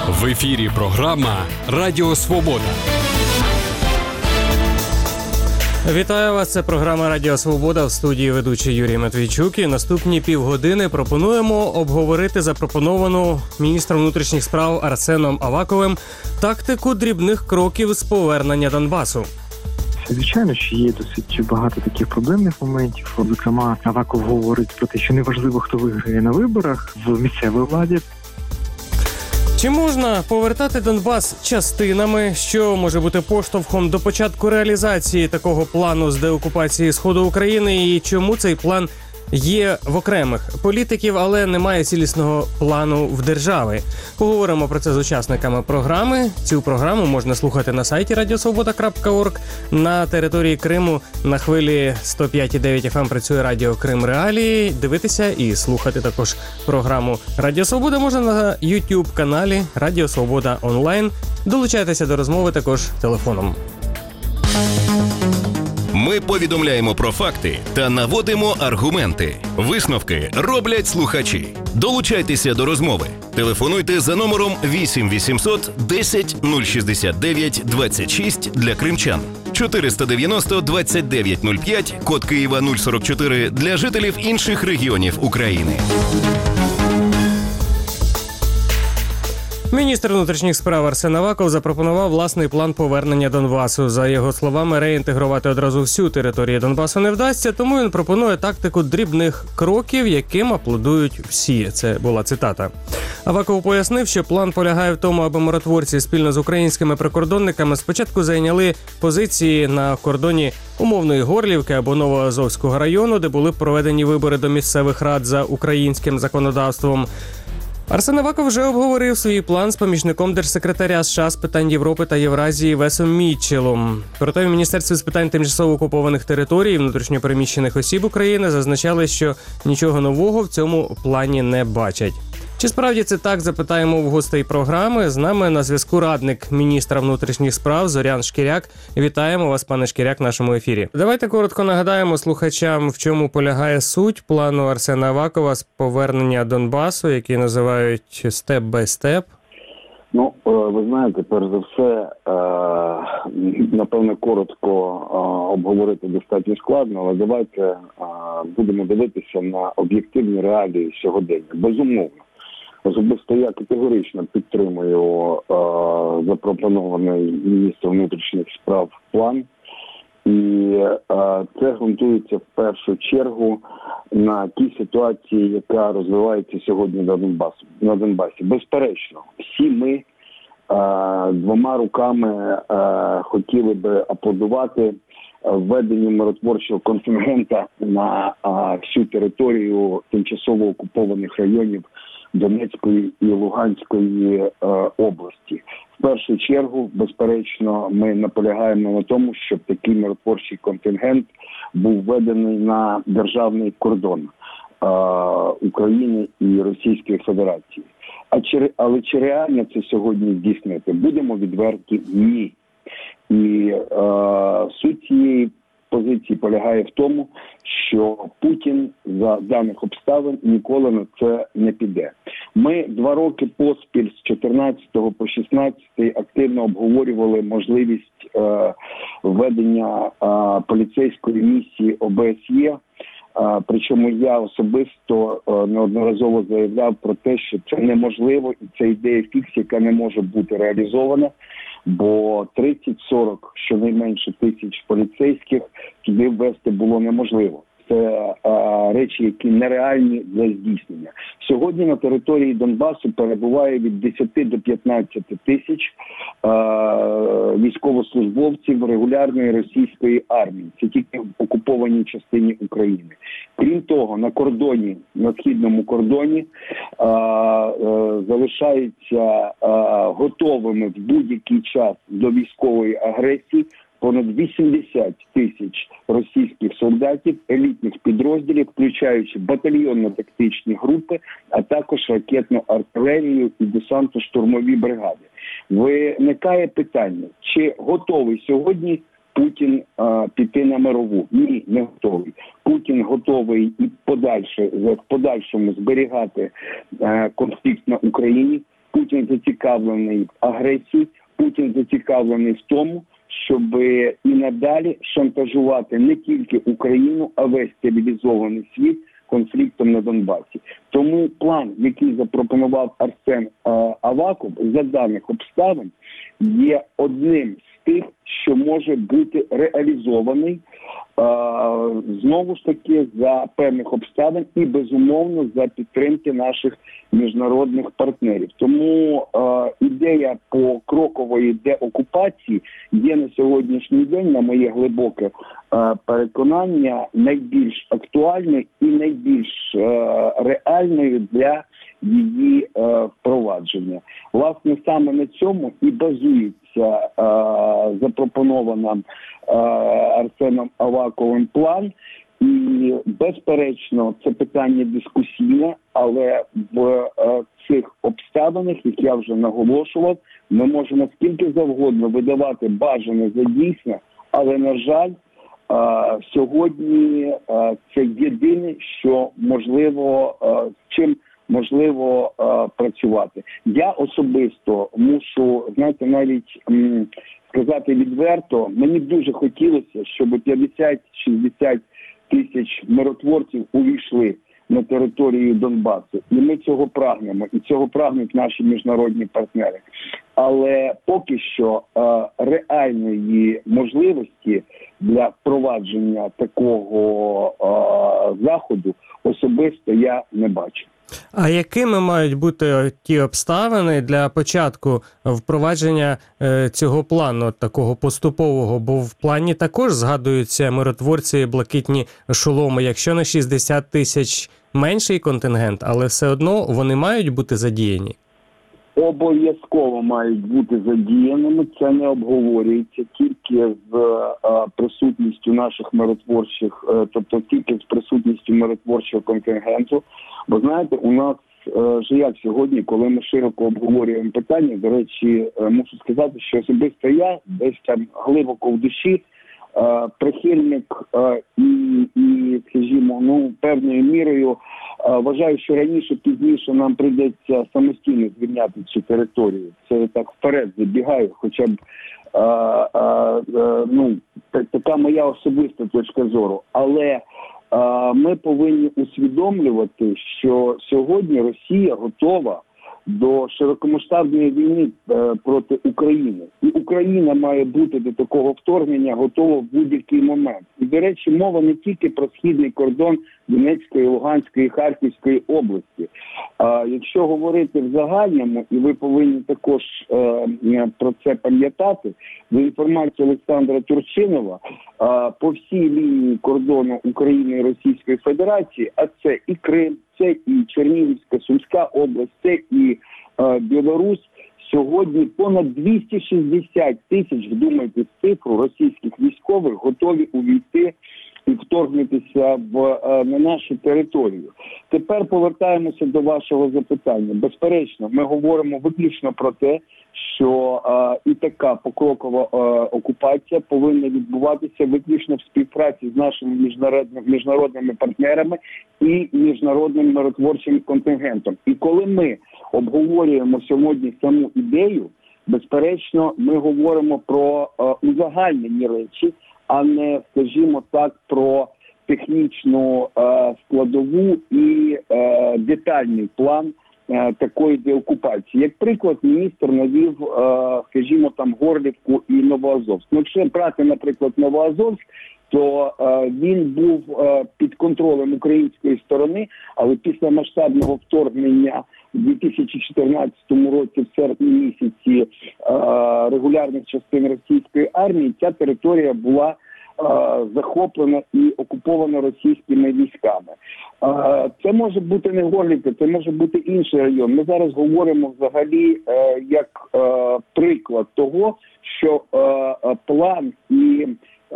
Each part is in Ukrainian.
В ефірі програма «Радіо Свобода». Вітаю вас, це програма «Радіо Свобода», в студії ведучий Юрій Матвійчук. І наступні півгодини пропонуємо обговорити запропоновану міністром внутрішніх справ Арсеном Аваковим тактику дрібних кроків з повернення Донбасу. Звичайно, що є досить багато таких проблемних моментів. Зокрема, Аваков говорить про те, що неважливо, хто виграє на виборах в місцевій владі. Чи можна повертати Донбас частинами, що може бути поштовхом до початку реалізації такого плану з деокупації Сходу України, і чому цей план є в окремих політиків, але немає цілісного плану в держави? Поговоримо про це з учасниками програми. Цю програму можна слухати на сайті radiosvoboda.org. На території Криму на хвилі 105,9 FM працює Радіо Крим Реалії. Дивитися і слухати також програму Радіо Свобода можна на YouTube-каналі Радіо Свобода онлайн. Долучайтеся до розмови також телефоном. Ми повідомляємо про факти та наводимо аргументи. Висновки роблять слухачі. Долучайтеся до розмови. Телефонуйте за номером 8 800 10 069 26 для кримчан. 490 29 05, код Києва 044 для жителів інших регіонів України. Міністр внутрішніх справ Арсен Аваков запропонував власний план повернення Донбасу. За його словами, реінтегрувати одразу всю територію Донбасу не вдасться, тому він пропонує тактику дрібних кроків, яким аплодують всі. Це була цитата. Аваков пояснив, що план полягає в тому, аби миротворці спільно з українськими прикордонниками спочатку зайняли позиції на кордоні умовної Горлівки або Новоазовського району, де були проведені вибори до місцевих рад за українським законодавством. Арсен Аваков вже обговорив свій план з помічником держсекретаря США з питань Європи та Євразії Весом Мітчеллом. Проте в Міністерстві з питань тимчасово окупованих територій і внутрішньопереміщених осіб України зазначали, що нічого нового в цьому плані не бачать. Чи справді це так, запитаємо в гостей програми. З нами на зв'язку радник міністра внутрішніх справ Зорян Шкіряк. Вітаємо вас, пане Шкіряк, в нашому ефірі. Давайте коротко нагадаємо слухачам, в чому полягає суть плану Арсена Авакова з повернення Донбасу, який називають «степ-бай-степ». Ну, ви знаєте, перш за все, напевно, коротко обговорити достатньо складно, але давайте будемо дивитися на об'єктивні реалії сьогодення. Безумовно. Особисто я категорично підтримую запропонований міністром внутрішніх справ план. І це ґрунтується в першу чергу на тій ситуації, яка розвивається сьогодні на Донбасі. Безперечно, всі ми двома руками хотіли би аплодувати введенню миротворчого контингента на всю територію тимчасово окупованих районів Донецької і Луганської області. В першу чергу, безперечно, ми наполягаємо на тому, щоб такий миротворчий контингент був введений на державний кордон України і Російської Федерації. Але чи реально це сьогодні здійснити? Будемо відверті – ні. І суть цієї позиції полягає в тому, що Путін за даних обставин ніколи на це не піде. Ми 2 роки поспіль з 14 по 16 активно обговорювали можливість введення поліцейської місії ОБСЄ. Причому я особисто неодноразово заявляв про те, що це неможливо і це ідея фікс, яка не може бути реалізована, бо 30-40, щонайменше, тисяч поліцейських туди ввести було неможливо. Це речі, які нереальні для здійснення. Сьогодні на території Донбасу перебуває від 10 до 15 тисяч військовослужбовців регулярної російської армії. Це тільки в окупованій частині України. Крім того, на кордоні, на східному кордоні залишаються готовими в будь-який час до військової агресії понад 80 тисяч російських солдатів, елітних підрозділів, включаючи батальйонно-тактичні групи, а також ракетну артилерію і десантно-штурмові бригади. Виникає питання, чи готовий сьогодні Путін піти на мирову? Ні, не готовий. Путін готовий і в подальшому зберігати конфлікт на Україні. Путін зацікавлений в агресії, Путін зацікавлений в тому, щоб і надалі шантажувати не тільки Україну, а весь цивілізований світ конфліктом на Донбасі. Тому план, який запропонував Арсен Аваков, за даних обставин, є одним з тих, що може бути реалізований знову ж таки за певних обставин і, безумовно, за підтримки наших міжнародних партнерів. Тому ідея покрокової деокупації є на сьогоднішній день, на моє глибоке переконання, найбільш актуальною і найбільш реальною для її впровадження. Власне, саме на цьому і базується запропонована Арсеном Аваковим план. І, безперечно, це питання дискусійне, але в цих обставинах, як я вже наголошував, ми можемо скільки завгодно видавати бажане за дійсне, але, на жаль, сьогодні це єдине, що можливо, з чим можливо працювати. Я особисто мушу, знаєте, навіть сказати відверто, мені б дуже хотілося, щоб 50-60 тисяч миротворців увійшли на територію Донбасу. І ми цього прагнемо, і цього прагнуть наші міжнародні партнери. Але поки що реальної можливості для впровадження такого заходу особисто я не бачу. А якими мають бути ті обставини для початку впровадження цього плану, такого поступового? Бо в плані також згадуються миротворці і блакитні шоломи. Якщо на 60 тисяч менший контингент, але все одно вони мають бути задіяні? Обов'язково мають бути задіяними. Це не обговорюється тільки з присутністю наших миротворчих, тобто тільки з присутністю миротворчого контингенту. Бо знаєте, у нас же як сьогодні, коли ми широко обговорюємо питання, до речі, мушу сказати, що особисто я десь там глибоко в душі прихильник і, скажімо, певною мірою вважаю, що раніше-пізніше нам прийдеться самостійно звільняти цю територію. Це так вперед забігаю, хоча б така моя особиста точка зору. Але ми повинні усвідомлювати, що сьогодні Росія готова до широкомасштабної війни проти України. І Україна має бути до такого вторгнення готова в будь-який момент. І, до речі, мова не тільки про східний кордон Донецької, Луганської, Харківської області. Якщо говорити в загальному, і ви повинні також про це пам'ятати, за інформацією Олександра Турчинова, по всій лінії кордону України і Російської Федерації, а це і Крим, це і Чернігівська, Сумська область, це і Білорусь, сьогодні понад 260 тисяч, вдумайтесь в цифру, російських військових готові увійти і вторгнутися на нашу територію. Тепер повертаємося до вашого запитання. Безперечно, ми говоримо виключно про те, що і така покрокова окупація повинна відбуватися виключно в співпраці з нашими міжнародними партнерами і міжнародним миротворчим контингентом. І коли ми обговорюємо сьогодні саму ідею, безперечно, ми говоримо про узагальнені речі, а не, скажімо так, про технічну складову і детальний план такої деокупації. Як приклад, міністр навів, скажімо, там Горлівку і Новоазовськ. Ну, якщо брати, наприклад, Новоазовськ, то він був під контролем української сторони, але після масштабного вторгнення у 2014 році, в серпні місяці, регулярних частин російської армії, ця територія була захоплена і окупована російськими військами. Це може бути не Горлівка, це може бути інший район. Ми зараз говоримо взагалі як приклад того, що план і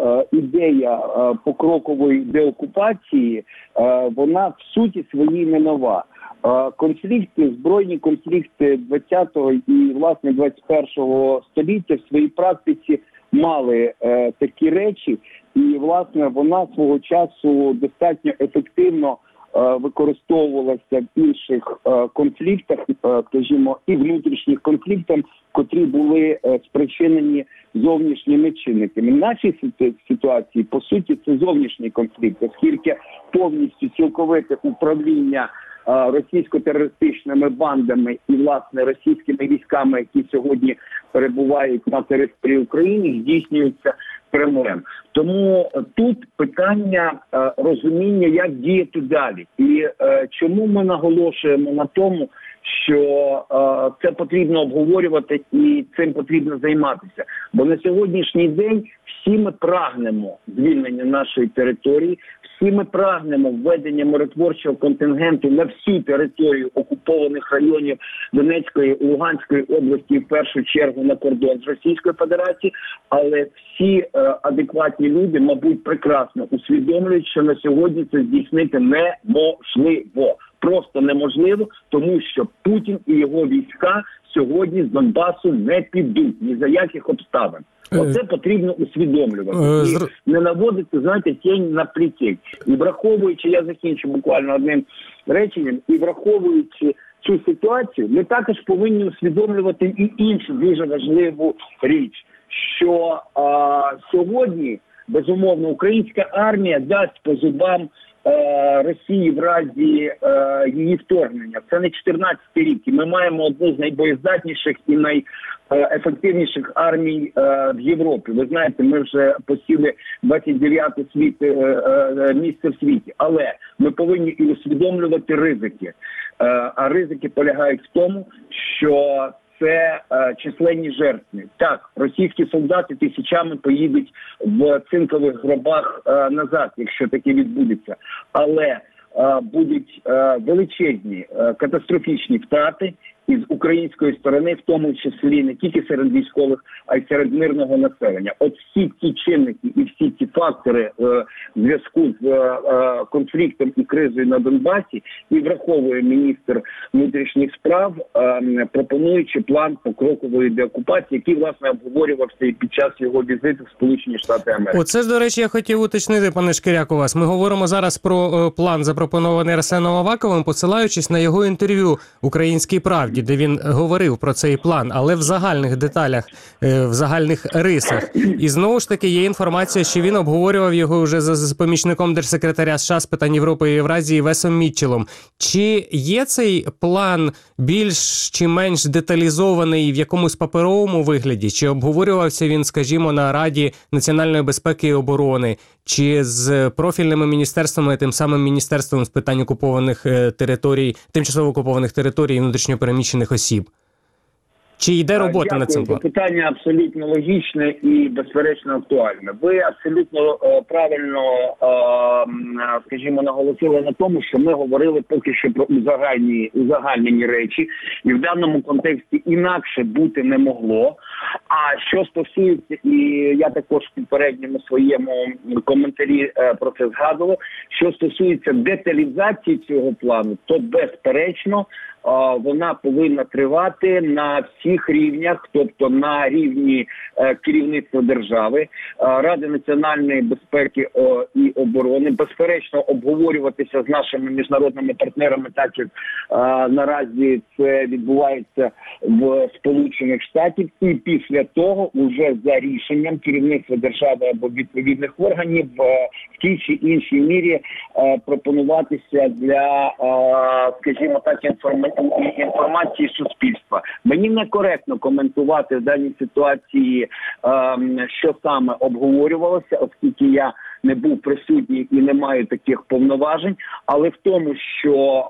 ідея покрокової деокупації, вона в суті своїй не нова. Конфлікти, збройні конфлікти 20-го і, власне, 21-го століття в своїй практиці мали такі речі, і, власне, вона свого часу достатньо ефективно використовувалася в інших конфліктах, скажімо, і внутрішніх конфліктах, котрі були спричинені зовнішніми чинниками. В нашій ситуації, по суті, це зовнішній конфлікт, оскільки повністю цілковите управління російсько-терористичними бандами і, власне, російськими військами, які сьогодні перебувають на території України, здійснюється Кремлем. Тому тут питання розуміння, як діяти далі. І чому ми наголошуємо на тому, що це потрібно обговорювати і цим потрібно займатися. Бо на сьогоднішній день всі ми прагнемо звільнення нашої території, всі ми прагнемо введення миротворчого контингенту на всю територію окупованих районів Донецької і Луганської області, в першу чергу на кордон з Російською Федерацією, але всі адекватні люди, мабуть, прекрасно усвідомлюють, що на сьогодні це здійснити неможливо. Просто неможливо, тому що Путін і його війська сьогодні з Донбасу не підуть ні за яких обставин. Оце потрібно усвідомлювати. І не наводити, знаєте, тінь на плітень. І враховуючи, я закінчу буквально одним реченням, і враховуючи цю ситуацію, ми також повинні усвідомлювати і іншу дуже важливу річ, що сьогодні, безумовно, українська армія дасть по зубам Росії в разі її вторгнення. Це не 14-й рік. І ми маємо одну з найбоєздатніших і найефективніших армій в Європі. Ви знаєте, ми вже посіли 29-те місце в світі. Але ми повинні і усвідомлювати ризики. А ризики полягають в тому, що це численні жертви. Так, російські солдати тисячами поїдуть в цинкових гробах назад, якщо таке відбудеться. Але будуть величезні катастрофічні втрати із української сторони, в тому числі не тільки серед військових, а й серед мирного населення. От всі ці чинники і всі ці фактори в зв'язку з конфліктом і кризою на Донбасі і враховує міністр внутрішніх справ, пропонуючи план покрокової деокупації, який, власне, обговорювався і під час його візиту в Сполучені Штати Америки. Оце, до речі, я хотів уточнити, пане Шкіряк, у вас. Ми говоримо зараз про план, запропонований Арсеном Аваковим, посилаючись на його інтерв'ю «Українській правді», де він говорив про цей план, але в загальних деталях, в загальних рисах. І знову ж таки є інформація, що він обговорював його вже з помічником держсекретаря США з питань Європи і Євразії Весом Мітчеллом. Чи є цей план більш чи менш деталізований в якомусь паперовому вигляді? Чи обговорювався він, скажімо, на Раді національної безпеки і оборони? Чи з профільними міністерствами, тим самим Міністерством з питань окупованих територій, тимчасово окупованих територій і внутрішньопереміщених осіб? Чи йде робота над цим планом? Питання абсолютно логічне і, безперечно, актуальне. Ви абсолютно правильно, скажімо, наголосили на тому, що ми говорили поки що про узагальнені речі, і в даному контексті інакше бути не могло. А що стосується, і я також в попередньому своєму коментарі про це згадував, що стосується деталізації цього плану, то, безперечно, вона повинна тривати на всіх рівнях, тобто на рівні керівництва держави, Ради національної безпеки і оборони, безперечно обговорюватися з нашими міжнародними партнерами, так як наразі це відбувається в Сполучених Штатах, і після того уже за рішенням керівництва держави або відповідних органів в тій чи іншій мірі пропонуватися для, скажімо так, інформації суспільства. Мені некоректно коментувати в даній ситуації, що саме обговорювалося, оскільки я не був присутній і не маю таких повноважень, але в тому, що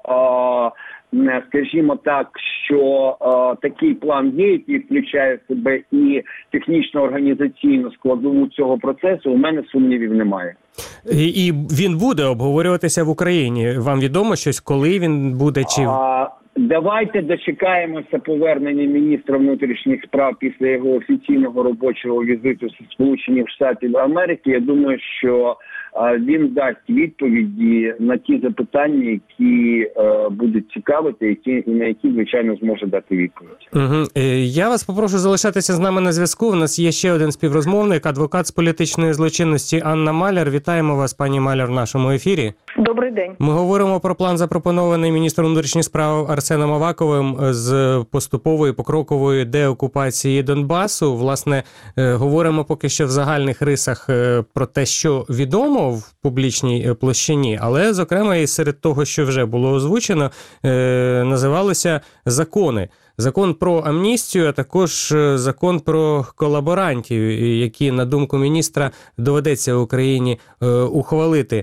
скажімо так, що такий план є, який включає в себе і технічно-організаційну складову цього процесу, у мене сумнівів немає. І він буде обговорюватися в Україні. Вам відомо щось, коли він буде? Чи давайте дочекаємося повернення міністра внутрішніх справ після його офіційного робочого візиту з Сполучених Штатів Америки. Я думаю, що він дасть відповіді на ті запитання, які будуть цікавити, і на які, звичайно, зможе дати відповідь. Угу. Я вас попрошу залишатися з нами на зв'язку. У нас є ще один співрозмовник, адвокат з політичної злочинності Анна Маляр. Вітаємо вас, пані Маляр, в нашому ефірі. Добрий день. Ми говоримо про план, запропонований міністром внутрішніх справ Арсеном Аваковим з поступової, покрокової деокупації Донбасу. Власне, говоримо поки що в загальних рисах про те, що відомо в публічній площині, але, зокрема, і серед того, що вже було озвучено, називалися закони. Закон про амністію, а також закон про колаборантів, які, на думку міністра, доведеться Україні ухвалити.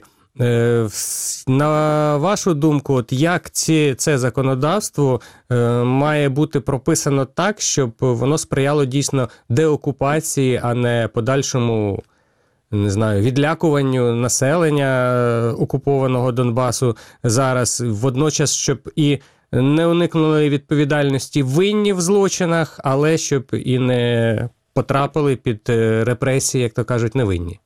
На вашу думку, от як це законодавство має бути прописано так, щоб воно сприяло дійсно деокупації, а не подальшому, не знаю, відлякуванню населення окупованого Донбасу зараз, водночас, щоб і не уникнули відповідальності винні в злочинах, але щоб і не потрапили під репресії, як то кажуть, невинні?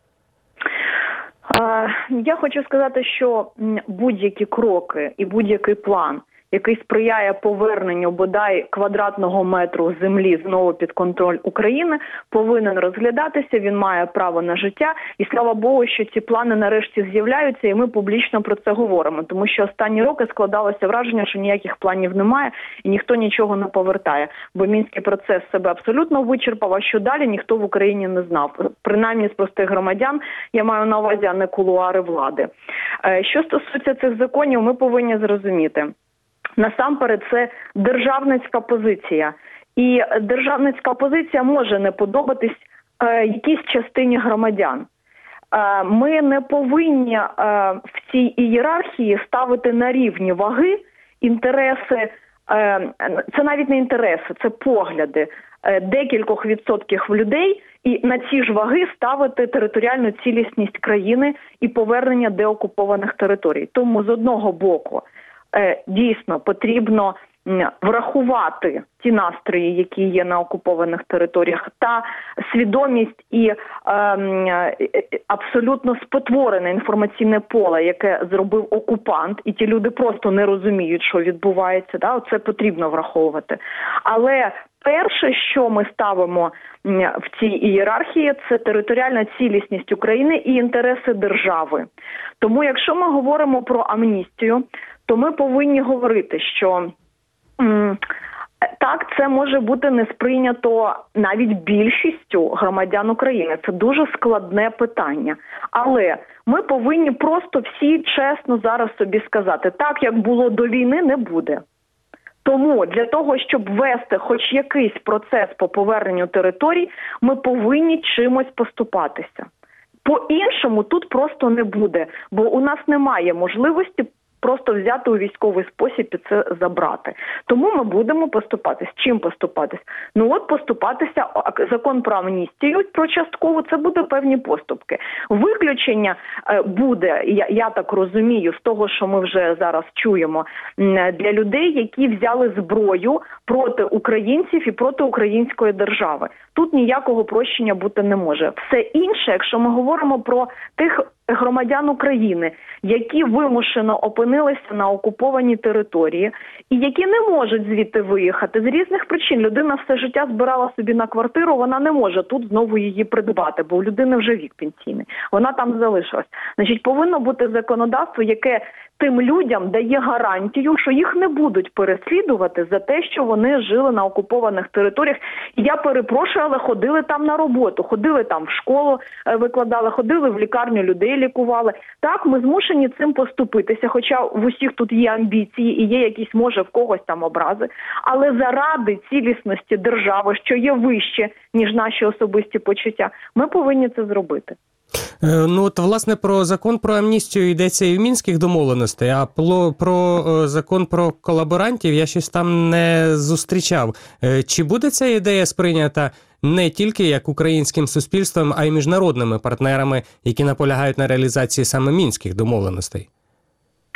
Я хочу сказати, що будь-які кроки і будь-який план, який сприяє поверненню бодай квадратного метру землі знову під контроль України, повинен розглядатися, він має право на життя. І слава Богу, що ці плани нарешті з'являються, і ми публічно про це говоримо. Тому що останні роки складалося враження, що ніяких планів немає і ніхто нічого не повертає. Бо Мінський процес себе абсолютно вичерпав, а що далі ніхто в Україні не знав. Принаймні з простих громадян, я маю на увазі, а не кулуари влади. Що стосується цих законів, ми повинні зрозуміти. Насамперед, це державницька позиція. І державницька позиція може не подобатись якійсь частині громадян. Ми не повинні в цій ієрархії ставити на рівні ваги інтереси, це навіть не інтереси, це погляди декількох відсотків людей, і на ці ж ваги ставити територіальну цілісність країни і повернення деокупованих територій. Тому з одного боку дійсно потрібно врахувати ті настрої, які є на окупованих територіях, та свідомість і абсолютно спотворене інформаційне поле, яке зробив окупант, і ті люди просто не розуміють, що відбувається. Да? Це потрібно враховувати. Але перше, що ми ставимо в цій ієрархії, це територіальна цілісність України і інтереси держави. Тому якщо ми говоримо про амністію, то ми повинні говорити, що так, це може бути не сприйнято навіть більшістю громадян України. Це дуже складне питання. Але ми повинні просто всі чесно зараз собі сказати, так, як було до війни, не буде. Тому для того, щоб вести хоч якийсь процес по поверненню територій, ми повинні чимось поступатися. По-іншому тут просто не буде, бо у нас немає можливості просто взяти у військовий спосіб і це забрати. Тому ми будемо поступатись. Чим поступатись? Ну от поступатися, закон про амністію, про часткову, це буде певні поступки. Виключення буде, я так розумію, з того, що ми вже зараз чуємо, для людей, які взяли зброю проти українців і проти української держави. Тут ніякого прощення бути не може. Все інше, якщо ми говоримо про тих громадян України, які вимушено опинилися на окупованій території і які не можуть звідти виїхати з різних причин. Людина все життя збирала собі на квартиру, вона не може тут знову її придбати, бо у людини вже вік пенсійний. Вона там залишилась. Значить, повинно бути законодавство, яке тим людям дає гарантію, що їх не будуть переслідувати за те, що вони жили на окупованих територіях. І я перепрошую, але ходили там на роботу, ходили там в школу, викладали, ходили в лікарню, людей лікували. Так, ми змушені цим поступитися, хоча в усіх тут є амбіції і є якісь, може, в когось там образи. Але заради цілісності держави, що є вище, ніж наші особисті почуття, ми повинні це зробити. Ну, от, власне, про закон про амністію йдеться і в Мінських домовленостей, а про закон про колаборантів я щось там не зустрічав. Чи буде ця ідея сприйнята не тільки як українським суспільством, а й міжнародними партнерами, які наполягають на реалізації саме Мінських домовленостей?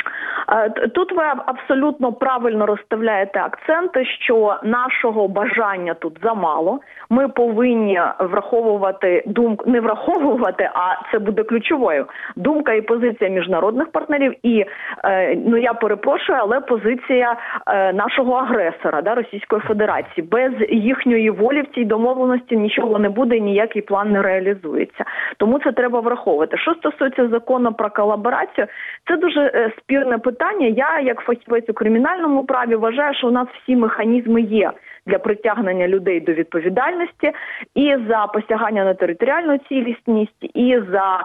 Тут ви абсолютно правильно розставляєте акценти, що нашого бажання тут замало. Ми повинні враховувати думку, не враховувати, а це буде ключовою, думка і позиція міжнародних партнерів і, я перепрошую, але позиція нашого агресора, Російської Федерації. Без їхньої волі в цій домовленості нічого не буде, ніякий план не реалізується. Тому це треба враховувати. Що стосується закону про колаборацію, це дуже спірне питання. Я, як фахівець у кримінальному праві, вважаю, що у нас всі механізми є для притягнення людей до відповідальності і за посягання на територіальну цілісність, і за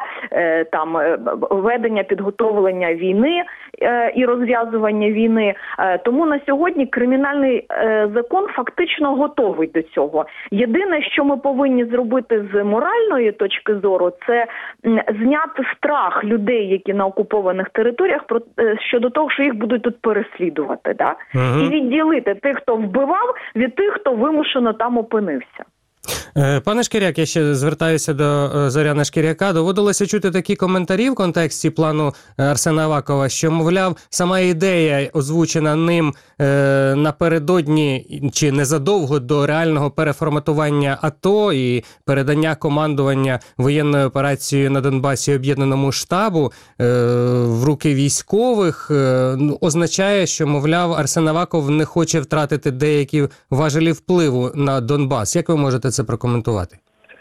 ведення, підготовлення війни і розв'язування війни. Тому на сьогодні кримінальний закон фактично готовий до цього. Єдине, що ми повинні зробити з моральної точки зору, це зняти страх людей, які на окупованих територіях, щодо того, що їх будуть тут переслідувати. Да? І відділити тих, хто вбивав, від тих, хто вимушено там опинився. Пане Шкіряк, я ще звертаюся до Зоряна Шкіряка. Доводилося чути такі коментарі в контексті плану Арсена Авакова, що, мовляв, сама ідея, озвучена ним напередодні чи незадовго до реального переформатування АТО і передання командування воєнною операцією на Донбасі Об'єднаному штабу в руки військових, означає, що, мовляв, Арсен Аваков не хоче втратити деякі важелі впливу на Донбас. Як ви можете це прокоментувати?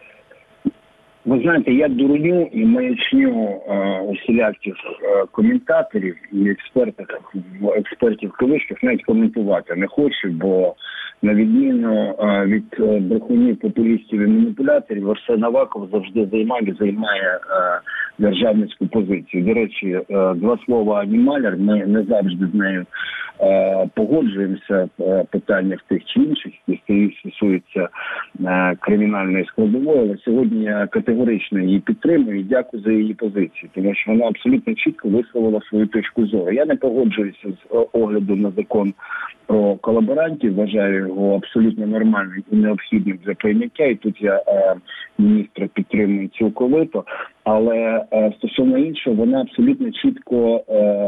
Ви знаєте, я дурню і маячню усіляких коментаторів і експертів в кавичках навіть коментувати не хочу, бо на відміну від брехунів, популістів і маніпуляторів, Арсен Аваков завжди займає державницьку позицію. До речі, два слова Ані Маляр, ми не завжди з нею погоджуємося в питаннях тих чи інших, які стосуються кримінальної складової, але сьогодні я категорично її підтримую і дякую за її позицію, тому що вона абсолютно чітко висловила свою точку зору. Я не погоджуюся з оглядом на закон про колаборантів, вважаю його абсолютно нормальним і необхідним для прийняття, і тут я міністра підтримую цілковито. Але стосовно іншого, вона абсолютно чітко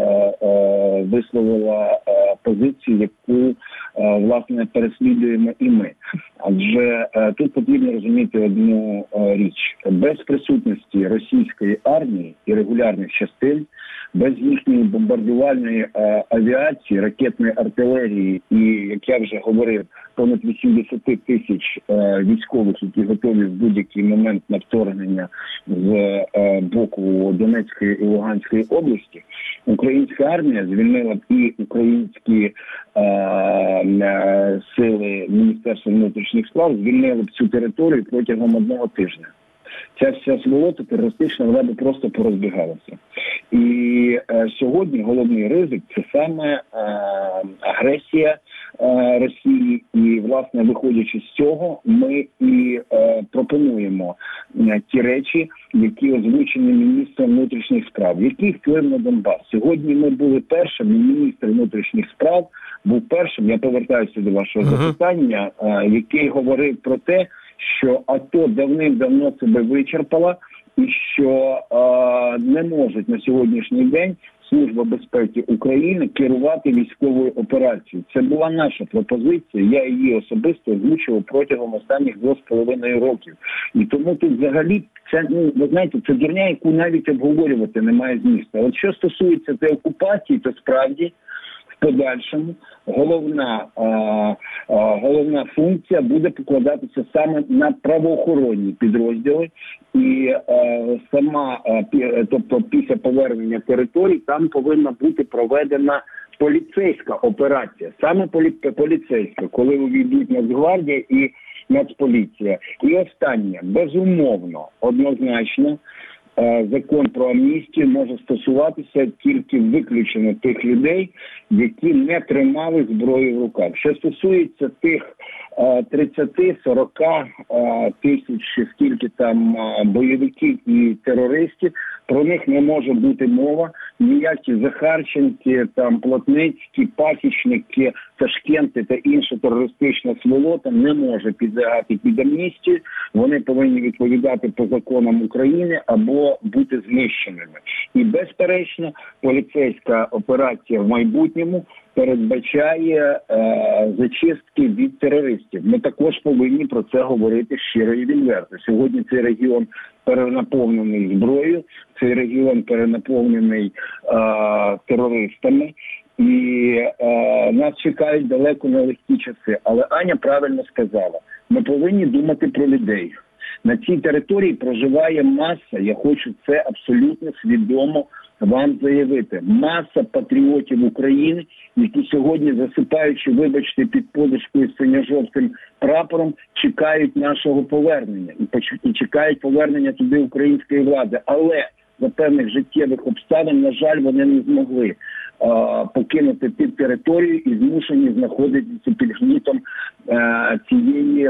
висловила позицію, яку, власне, переслідуємо і ми. Адже тут потрібно розуміти одну річ. Без присутності російської армії і регулярних частин, без їхньої бомбардувальної авіації, ракетної артилерії і, як я вже говорив, понад 80 тисяч військових, які готові в будь-який момент на вторгнення з боку Донецької і Луганської області, українська армія звільнила б і українські сили Міністерства внутрішніх справ звільнили б цю територію протягом 1 тижня. Ця вся сволота терористична, вона би просто порозбігалася. І сьогодні головний ризик – це саме агресія Росії. І, власне, виходячи з цього, ми і пропонуємо ті речі, які озвучені міністром внутрішніх справ. Який вплив на Донбас? Сьогодні ми були першим, і міністр внутрішніх справ був першим, я повертаюся до вашого запитання, який говорив про те, що АТО давним-давно себе вичерпала і що не можуть на сьогоднішній день Служба безпеки України керувати військовою операцією. Це була наша пропозиція, я її особисто озвучував протягом останніх 2,5 років. І тому тут взагалі, це, ви знаєте, це дурня, яку навіть обговорювати немає змісту. От що стосується деокупації, то справді в подальшому головна функція буде покладатися саме на правоохоронні підрозділи, і тобто після повернення територій там повинна бути проведена поліцейська операція, саме поліцейська, коли увійдуть Нацгвардія і Нацполіція. І останнє, безумовно, однозначно, закон про амністію може стосуватися тільки виключно тих людей, які не тримали зброю в руках. Що стосується тих 30-40 тисяч, скільки там бойовиків і терористів, про них не може бути мова. Ніякі Захарченки, там Плотницькі, пасічники, Ташкенти та інша терористична сволота не може підлягати під амністію. Вони повинні відповідати по законам України або бути знищеними. І безперечно, поліцейська операція в майбутньому передбачає зачистки від терористів. Ми також повинні про це говорити щиро і відверто. Сьогодні цей регіон перенаповнений зброєю, цей регіон перенаповнений терористами. І нас чекають далеко не легкі часи. Але Аня правильно сказала, ми повинні думати про людей. На цій території проживає маса, я хочу це абсолютно свідомо вам заявити, маса патріотів України, які сьогодні, засипаючи, вибачте, під подушкою синьо-жовтим прапором, чекають нашого повернення і чекають повернення туди української влади. Але за певних життєвих обставин, на жаль, вони не змогли покинути під територію і змушені знаходитися під гнітом цієї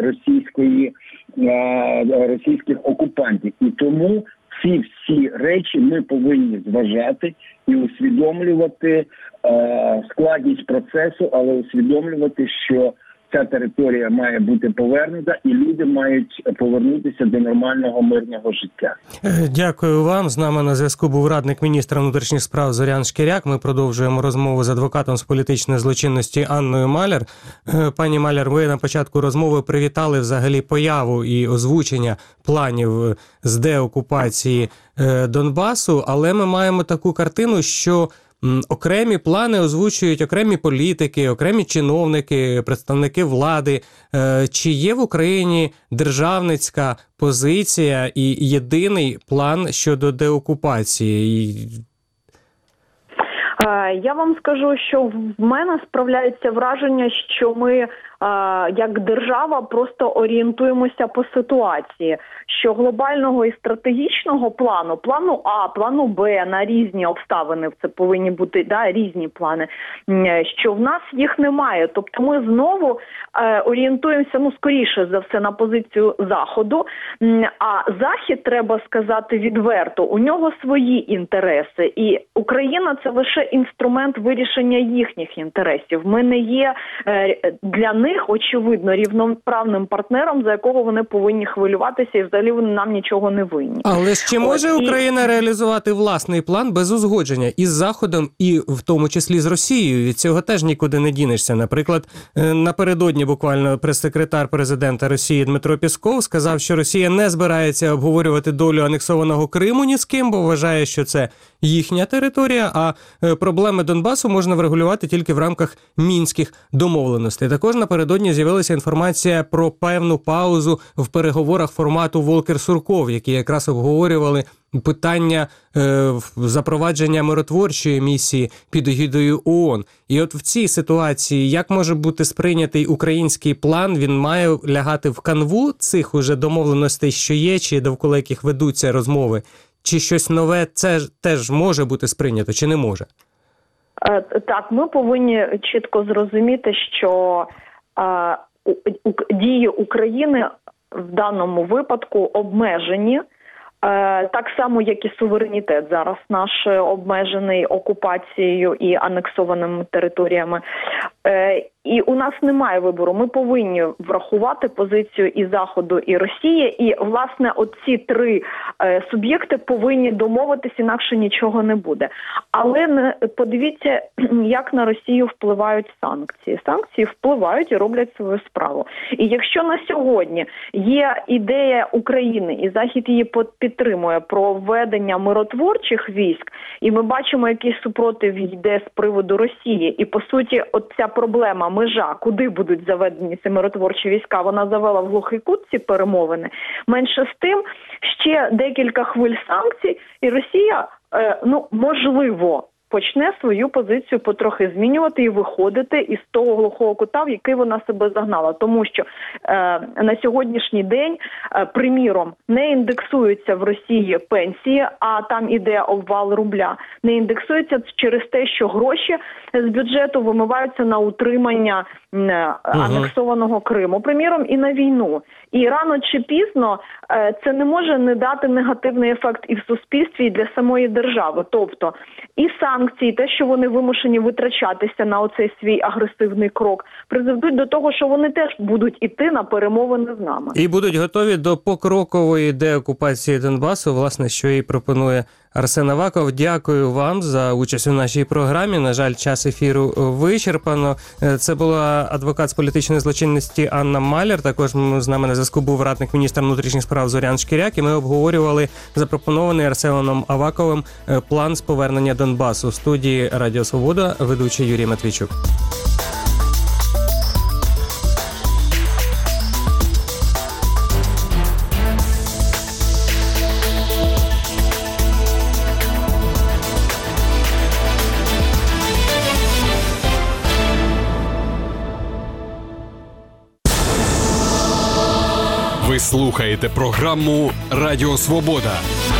російських окупантів. І тому ці всі речі ми повинні зважати і усвідомлювати складність процесу, але усвідомлювати, що ця територія має бути повернута і люди мають повернутися до нормального мирного життя. Дякую вам. З нами на зв'язку був радник міністра внутрішніх справ Зорян Шкіряк. Ми продовжуємо розмову з адвокатом з політичної злочинності Анною Маляр. Пані Маляр, ви на початку розмови привітали взагалі появу і озвучення планів з деокупації Донбасу, але ми маємо таку картину, що окремі плани озвучують окремі політики, окремі чиновники, представники влади. Чи є в Україні державницька позиція і єдиний план щодо деокупації? Я вам скажу, що в мене справляється враження, що ми як держава просто орієнтуємося по ситуації, що глобального і стратегічного плану А, плану Б, на різні обставини, це повинні бути різні плани, що в нас їх немає. Тобто ми знову орієнтуємося, скоріше за все, на позицію Заходу, а Захід, треба сказати відверто, у нього свої інтереси, і Україна – це лише інструмент вирішення їхніх інтересів. Ми не є для них, очевидно, рівноправним партнером, за якого вони повинні хвилюватися, і взагалі вони нам нічого не винні. Але ж чи може Україна реалізувати власний план без узгодження із Заходом і в тому числі з Росією? Від цього теж нікуди не дінешся. Наприклад, напередодні буквально прес-секретар президента Росії Дмитро Пєсков сказав, що Росія не збирається обговорювати долю анексованого Криму ні з ким, бо вважає, що це їхня територія, а проблеми Донбасу можна врегулювати тільки в рамках мінських домовленостей. Також напередодні з'явилася інформація про певну паузу в переговорах формату Волкер-Сурков, які якраз обговорювали питання запровадження миротворчої місії під егідою ООН. І от в цій ситуації як може бути сприйнятий український план? Він має лягати в канву цих уже домовленостей, що є, чи довкола яких ведуться розмови? Чи щось нове це теж може бути сприйнято, чи не може? Так, ми повинні чітко зрозуміти, що дії України в даному випадку обмежені, так само, як і суверенітет зараз наш обмежений окупацією і анексованими територіями. І у нас немає вибору. Ми повинні врахувати позицію і Заходу, і Росії. І, власне, оці три суб'єкти повинні домовитися, інакше нічого не буде. Але подивіться, як на Росію впливають санкції. Санкції впливають і роблять свою справу. І якщо на сьогодні є ідея України, і Захід її підтримує, про введення миротворчих військ, і ми бачимо, який супротив йде з приводу Росії, і, по суті, от ця проблема, межа, куди будуть заведені ці миротворчі війська, вона завела в глухий кут ці перемовини. Менше з тим, ще декілька хвиль санкцій, і Росія, можливо, почне свою позицію потрохи змінювати і виходити із того глухого кута, в який вона себе загнала. Тому що на сьогоднішній день, приміром, не індексуються в Росії пенсії, а там іде обвал рубля. Не індексуються через те, що гроші з бюджету вимиваються на утримання анексованого Криму, приміром, і на війну. І рано чи пізно це не може не дати негативний ефект і в суспільстві, і для самої держави. Тобто і санкції, те, що вони вимушені витрачатися на оцей свій агресивний крок, призведуть до того, що вони теж будуть іти на перемовини з нами. І будуть готові до покрокової деокупації Донбасу, власне, що і пропонує Арсен Аваков. Дякую вам за участь у нашій програмі. На жаль, час ефіру вичерпано. Це була адвокат з політичної злочинності Анна Маляр. Також з нами на зв'язку був радник міністра внутрішніх справ Зорян Шкіряк. І ми обговорювали запропонований Арсеном Аваковим план з повернення Донбасу. В студії Радіо Свобода ведучий Юрій Матвійчук. Ви слухаєте програму «Радіо Свобода».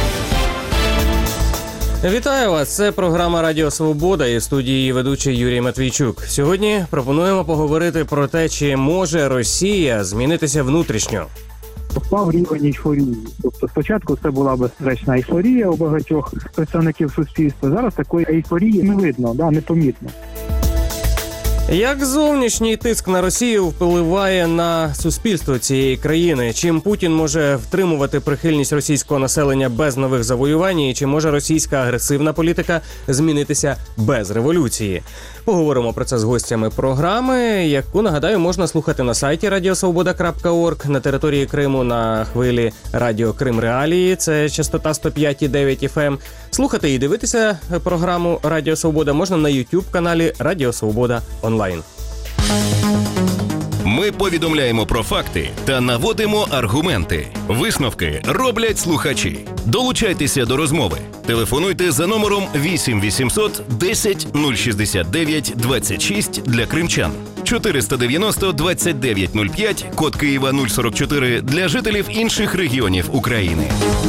Вітаю вас! Це програма «Радіо Свобода» і в студії ведучий Юрій Матвійчук. Сьогодні пропонуємо поговорити про те, чи може Росія змінитися внутрішньо. Впав рівень ейфорії. Тобто спочатку це була безперечна ейфорія у багатьох представників суспільства. Зараз такої ейфорії не видно, непомітно. Як зовнішній тиск на Росію впливає на суспільство цієї країни? Чим Путін може втримувати прихильність російського населення без нових завоювань? І чи може російська агресивна політика змінитися без революції? Поговоримо про це з гостями програми, яку, нагадаю, можна слухати на сайті radiosvoboda.org, на території Криму на хвилі Радіо Крим Реалії, це частота 105,9 FM. Слухати і дивитися програму Радіо Свобода можна на YouTube-каналі Радіо Свобода онлайн. Ми повідомляємо про факти та наводимо аргументи. Висновки роблять слухачі. Долучайтеся до розмови. Телефонуйте за номером 8 800 10 069 26 для кримчан. 490 29 05, код Києва 044 для жителів інших регіонів України.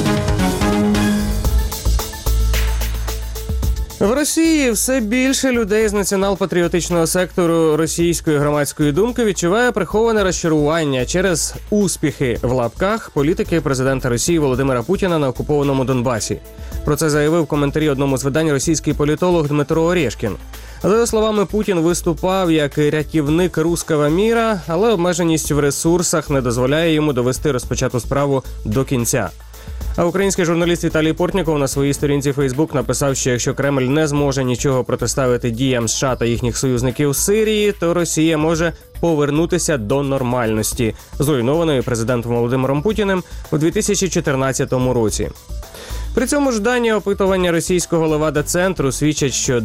В Росії все більше людей з націонал-патріотичного сектору російської громадської думки відчуває приховане розчарування через успіхи в лапках політики президента Росії Володимира Путіна на окупованому Донбасі. Про це заявив в коментарі одному з видань російський політолог Дмитро Орешкін. За його словами, Путін виступав як рятівник руського міра, але обмеженість в ресурсах не дозволяє йому довести розпочату справу до кінця. А український журналіст Віталій Портніков на своїй сторінці Фейсбук написав, що якщо Кремль не зможе нічого протиставити діям США та їхніх союзників з Сирії, то Росія може повернутися до нормальності, зруйнованої президентом Володимиром Путіним у 2014 році. При цьому ж дані опитування російського Левада-центру свідчать, що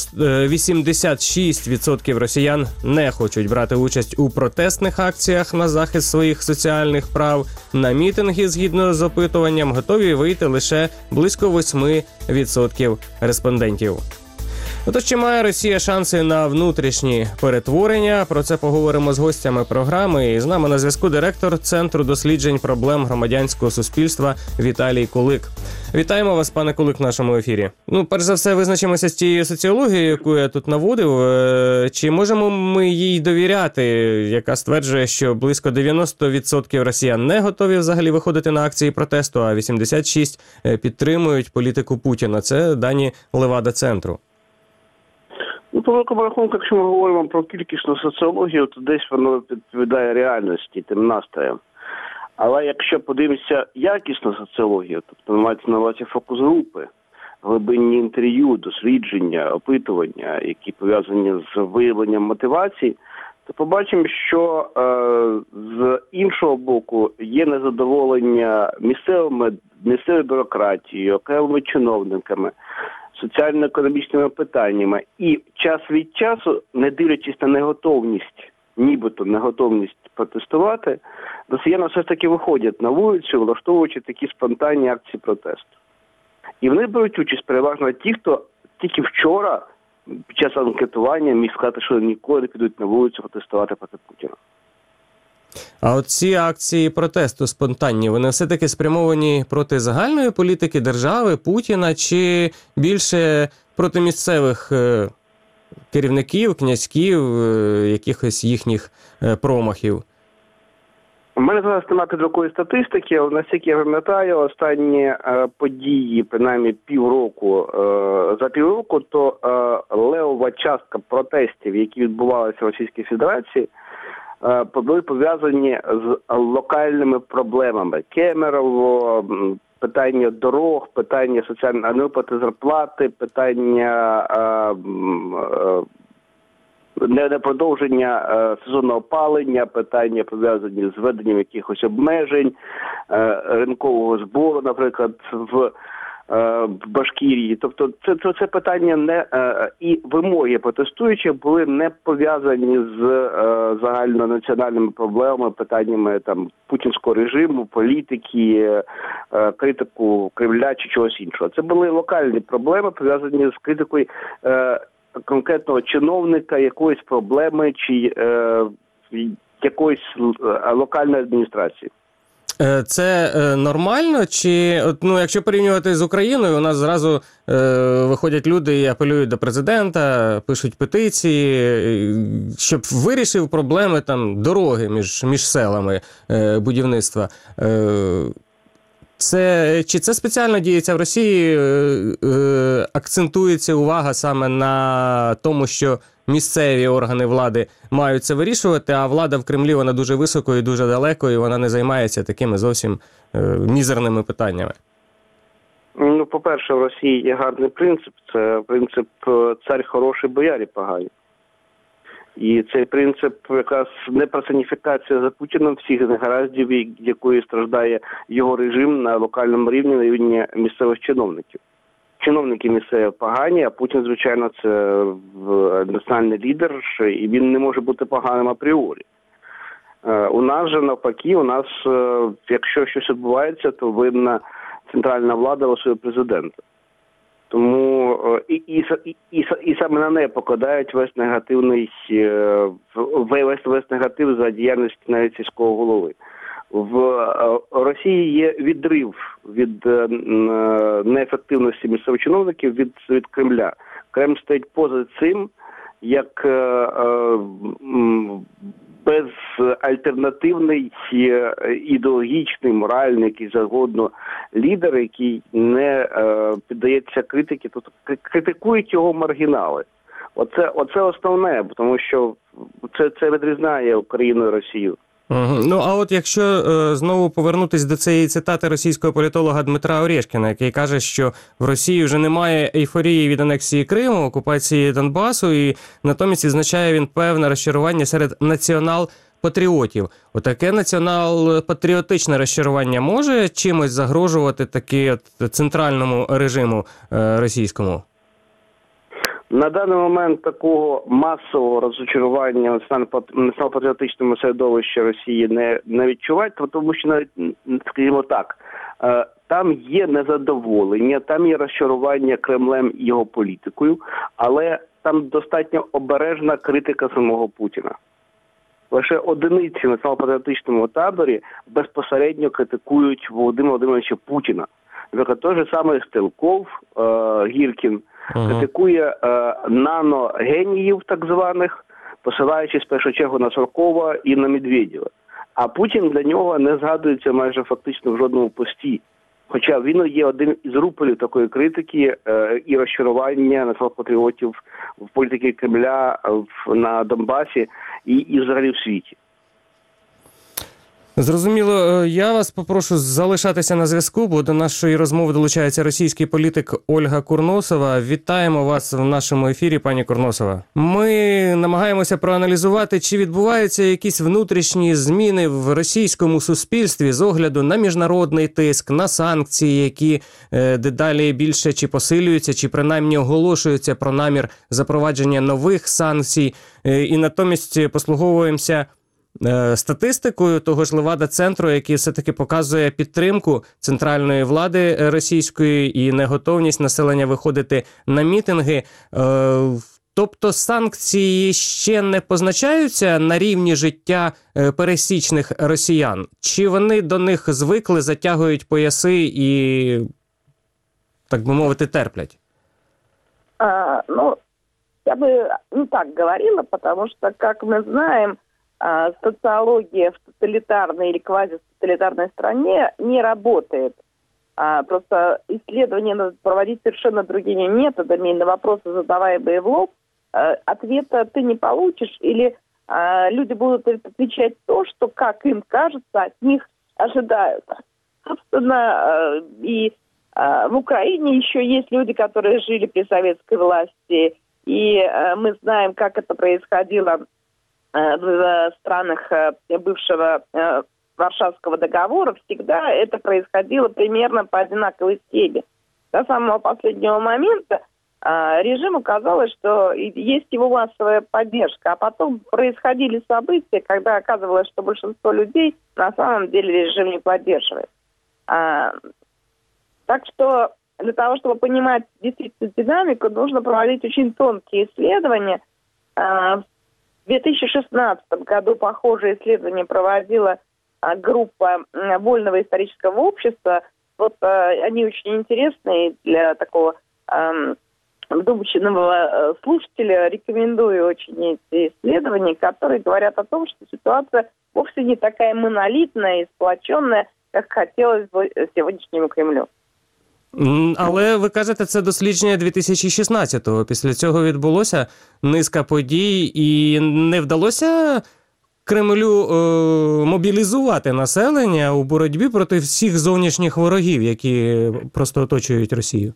86% росіян не хочуть брати участь у протестних акціях на захист своїх соціальних прав. На мітинги, згідно з опитуванням, готові вийти лише близько 8% респондентів. Отож, чи має Росія шанси на внутрішні перетворення? Про це поговоримо з гостями програми. І з нами на зв'язку директор Центру досліджень проблем громадянського суспільства Віталій Кулик. Вітаємо вас, пане Кулик, в нашому ефірі. Перш за все, визначимося з тією соціологією, яку я тут наводив. Чи можемо ми їй довіряти, яка стверджує, що близько 90% росіян не готові взагалі виходити на акції протесту, а 86% підтримують політику Путіна? Це дані Левада-центру. По великому рахунку, якщо ми говоримо про кількісну соціологію, то десь воно відповідає реальності, тим настроям. Але якщо подивимося якісну соціологію, тобто мається на увазі фокус-групи, глибинні інтерв'ю, дослідження, опитування, які пов'язані з виявленням мотивації, то побачимо, що з іншого боку є незадоволення місцевою бюрократією, окремими чиновниками, соціально-економічними питаннями. І час від часу, не дивлячись на неготовність, нібито неготовність протестувати, росіяни все ж таки виходять на вулицю, влаштовуючи такі спонтанні акції протесту. І вони беруть участь переважно ті, хто тільки вчора під час анкетування міг сказати, що ніколи не підуть на вулицю протестувати проти Путіна. А от ці акції протесту спонтанні, вони все-таки спрямовані проти загальної політики держави, Путіна, чи більше проти місцевих керівників, князьків, якихось їхніх промахів? У мене зараз немає під рукою статистики, але наскільки я пам'ятаю, останні події, принаймні за півроку, то левова частка протестів, які відбувалися в Російській Федерації, були пов'язані з локальними проблемами. Кемерово, питання дорог, питання соціальної виплати зарплати, питання непродовження сезонного опалення, питання пов'язані з введенням якихось обмежень, ринкового збору, наприклад, в Башкірії. Тобто це питання і вимоги протестуючих були не пов'язані з загальнонаціональними проблемами, питаннями там путінського режиму, політики, критику Кремля чи чогось іншого. Це були локальні проблеми, пов'язані з критикою конкретного чиновника, якоїсь проблеми чи якоїсь локальної адміністрації. Це нормально? Чи, якщо порівнювати з Україною, у нас зразу виходять люди і апелюють до президента, пишуть петиції, щоб вирішив проблеми там дороги між селами, будівництва. Чи це спеціально діється в Росії? Акцентується увага саме на тому, що місцеві органи влади мають це вирішувати, а влада в Кремлі, вона дуже високо і дуже далеко, і вона не займається такими зовсім мізерними питаннями? По-перше, в Росії є гарний принцип. Це принцип «цар хороший, боярі погані». І цей принцип якраз не персоніфікація за Путіном всіх негараздів, якої страждає його режим на локальному рівні, на рівні місцевих чиновників. Чиновники місцеві погані, а Путін, звичайно, це національний лідер, і він не може бути поганим апріорі. У нас же навпаки, якщо щось відбувається, то винна центральна влада свого президента. Тому і саме на неї покладають весь негатив за діяльність навіть сільського голови. В Росії є відрив від неефективності місцевих чиновників від Кремля. Кремль стоїть поза цим, як безальтернативний ідеологічний, моральний, який завгодно лідер, який не піддається критиці, тобто критикують його маргінали. Оце основне, тому що це відрізняє Україну і Росію. А от якщо знову повернутися до цієї цитати російського політолога Дмитра Орешкіна, який каже, що в Росії вже немає ейфорії від анексії Криму, окупації Донбасу, і натомість відзначає він певне розчарування серед націонал-патріотів. Отаке націонал-патріотичне розчарування може чимось загрожувати таки центральному режиму російському? На даний момент такого масового розчарування націонал-патріотичному середовищі Росії не відчувають, тому що навіть, скажімо так, там є незадоволення, там є розчарування Кремлем і його політикою, але там достатньо обережна критика самого Путіна. Лише одиниці в націонал-патріотичному таборі безпосередньо критикують Володимира Володимировича Путіна. Наприклад, той же самий Стрелков, Гіркін, критикує наногеніїв так званих, посилаючись в першу чергу на Суркова і на Медведєва. А Путін для нього не згадується майже фактично в жодному пості. Хоча він є один із рупорів такої критики і розчарування націонал-патріотів в політиці Кремля на Донбасі і взагалі в світі. Зрозуміло. Я вас попрошу залишатися на зв'язку, бо до нашої розмови долучається російський політик Ольга Курносова. Вітаємо вас в нашому ефірі, пані Курносова. Ми намагаємося проаналізувати, чи відбуваються якісь внутрішні зміни в російському суспільстві з огляду на міжнародний тиск, на санкції, які дедалі більше чи посилюються, чи принаймні оголошуються про намір запровадження нових санкцій. І натомість послуговуємося статистикою того ж Левада-центру, який все-таки показує підтримку центральної влади російської і неготовність населення виходити на мітинги. Тобто санкції ще не позначаються на рівні життя пересічних росіян? Чи вони до них звикли, затягують пояси і, так би мовити, терплять? Я бы не так говорила, потому что, как мы знаем, социология в тоталитарной или квазитоталитарной стране не работает. Просто исследования надо проводить совершенно другими методами, и на вопросы, задаваемые в лоб, ответа ты не получишь, или люди будут отвечать то, что, как им кажется, от них ожидают. Собственно, и в Украине еще есть люди, которые жили при советской власти, и мы знаем, как это происходило в странах бывшего Варшавского договора. Всегда это происходило примерно по одинаковой схеме. До самого последнего момента режиму казалось, что есть его массовая поддержка, а потом происходили события, когда оказывалось, что большинство людей на самом деле режим не поддерживает. Так что для того, чтобы понимать действительно динамику, нужно проводить очень тонкие исследования. В 2016 году похожее исследование проводила группа Вольного исторического общества. Вот они очень интересные для такого вдумчивого слушателя. Рекомендую очень эти исследования, которые говорят о том, что ситуация вовсе не такая монолитная и сплоченная, как хотелось бы сегодняшнему Кремлю. Але ви кажете, це дослідження 2016-го. Після цього відбулося низка подій, і не вдалося Кремлю мобілізувати населення у боротьбі проти всіх зовнішніх ворогів, які просто оточують Росію?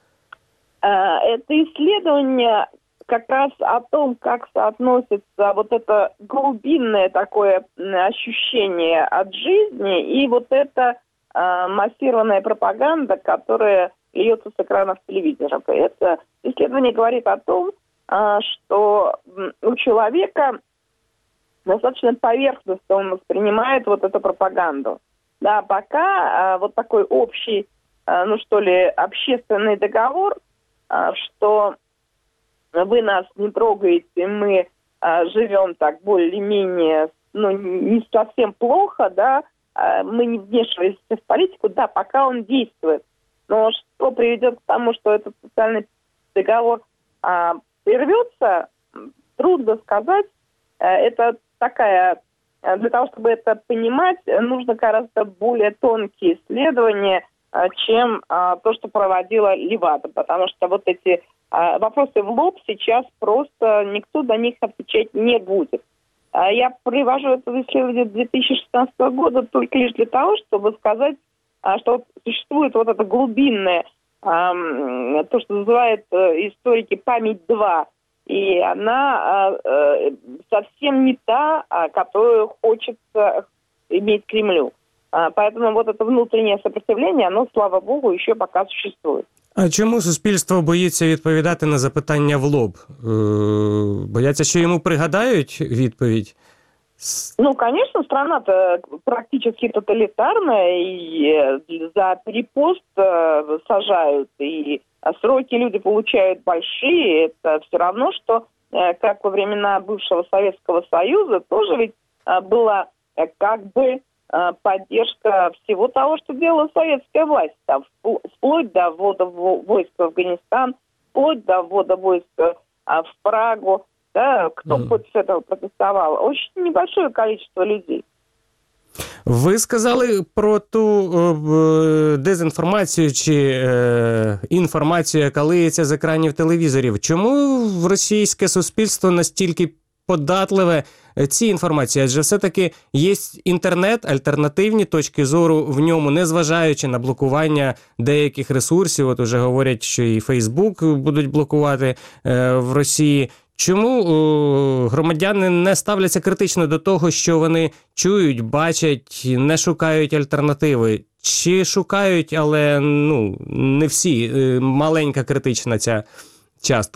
Это исследование как раз о том, как соотносится вот это глубинное такое ощущение от жизни и вот это массированная пропаганда, которая льется с экранов телевизоров. Это исследование говорит о том, что у человека достаточно поверхностно он воспринимает вот эту пропаганду. Да, пока вот такой общий, общественный договор, что вы нас не трогаете, мы живем так более-менее, не совсем плохо, да, мы не вмешиваемся в политику, да, пока он действует. Но что приведет к тому, что этот социальный договор прервется, трудно сказать. Это такая, для того, чтобы это понимать, нужно гораздо более тонкие исследования, чем то, что проводила Левада. Потому что вот эти вопросы в лоб сейчас просто никто на них отвечать не будет. Я привожу это исследование 2016 года только лишь для того, чтобы сказать, что существует вот это глубинное, то, что называют историки «память-2», и она совсем не та, которую хочется иметь Кремлю. Поэтому вот это внутреннее сопротивление, оно, слава богу, еще пока существует. А чому суспільство боїться відповідати на запитання в лоб? Бояться, що йому пригадають відповідь? Конечно, страна-то практически тоталитарная, и за перепост сажают, и сроки люди получают большие. Это все равно, что как во времена бывшего Советского Союза тоже ведь была как бы поддержка всего того, что делала советская власть. Там, вплоть до ввода войск в Афганистан, вплоть до ввода войск в Прагу. Да, кто против этого протестовал? Очень небольшое количество людей. Ви сказали про ту дезінформацію чи інформацію, яка лиється з екранів телевізорів. Чому російське суспільство настільки податливе цій інформації? Адже все-таки є інтернет, альтернативні точки зору в ньому, незважаючи на блокування деяких ресурсів. От уже говорять, що і Фейсбук будуть блокувати в Росії. Чому громадяни не ставляться критично до того, що вони чують, бачать, не шукають альтернативи? Чи шукають, але не всі, маленька критична ця частка?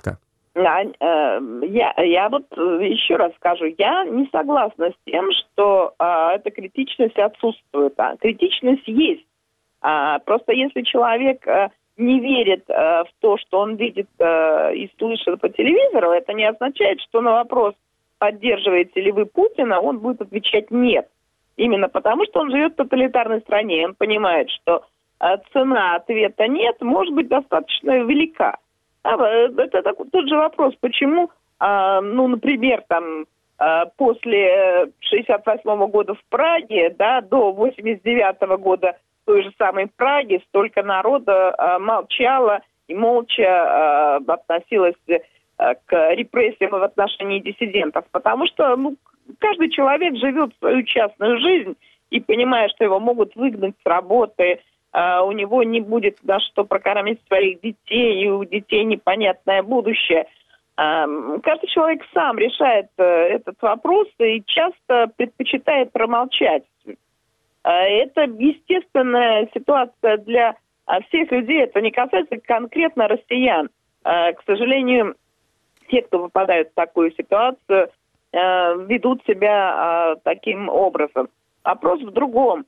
Я вот еще раз скажу, я не согласна с тем, что эта критичность отсутствует. Критичность есть. Просто если человек не верит в то, что он видит и слышит по телевизору, это не означает, что на вопрос, поддерживаете ли вы Путина, он будет отвечать нет. Именно потому, что он живет в тоталитарной стране. Он понимает, что цена ответа нет может быть достаточно велика. Это тот же вопрос, почему, например, после 68 года в Праге, до 89 года в той же самой Праге столько народа молчало и молча относилось к репрессиям в отношении диссидентов, потому что каждый человек живет свою частную жизнь и понимая, что его могут выгнать с работы, у него не будет на что прокормить своих детей, и у детей непонятное будущее. Каждый человек сам решает этот вопрос и часто предпочитает промолчать. Это естественная ситуация для всех людей, это не касается конкретно россиян. К сожалению, те, кто попадают в такую ситуацию, ведут себя таким образом. Вопрос в другом.